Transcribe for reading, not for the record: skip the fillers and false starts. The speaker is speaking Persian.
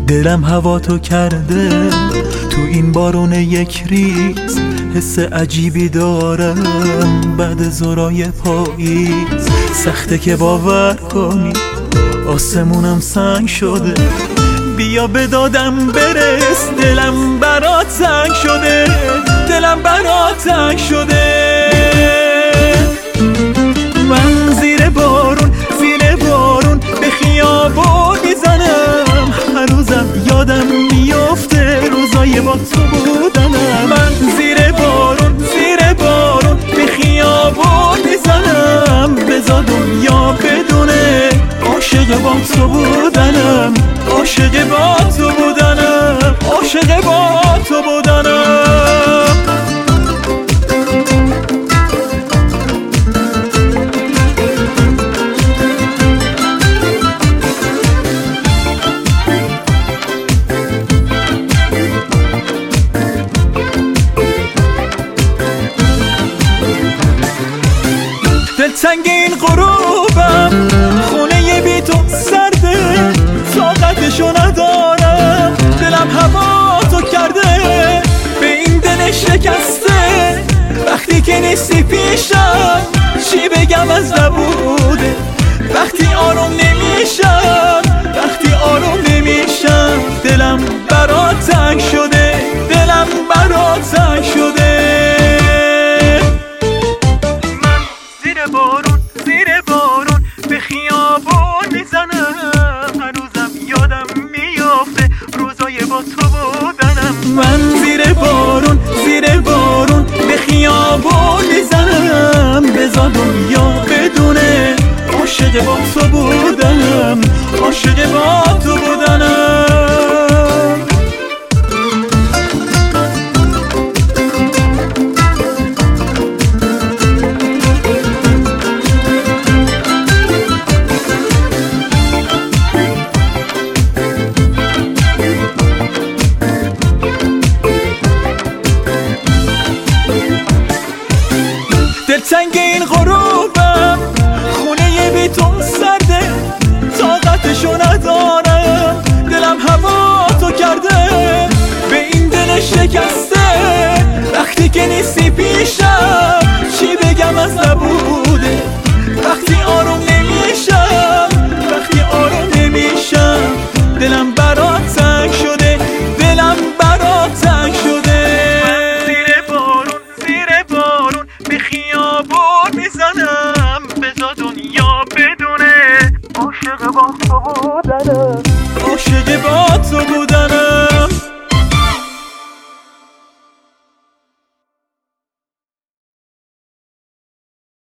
دلم هوا تو کرده تو این بارون یک ریز، حس عجیبی دارم بعد زورای پاییز. سخته که باور کنی آسمونم سنگ شده، بیا به دادم برس، دلم برات تنگ شده، دلم برات تنگ شده. من زیر بارون به خیابون میزنم، هر روزم یادم میفته روزای با تو بودنم. من زیر بارون به خیابون میزنم، بذار دنیا بدونه عاشق با تو بودنم، عاشق با تو بودنم، عاشق با تو بودنم. دلتنگ این غروبم، خونه بی تو سرده، طاقتشو ندارم، دلم هوا تو کرده به این دل شکسته. وقتی که نیستی پیشم چی بگم از نبوده، وقتی آروم نمیشم، وقتی آروم نمیشم، دلم برات تنگ شده، دلم برات تنگ شده. زیر بارون به خیابون میزنم، هر روزم یادم میافته روزای با تو بودنم. من زیر بارون به خیابون میزنم، بذار دنیا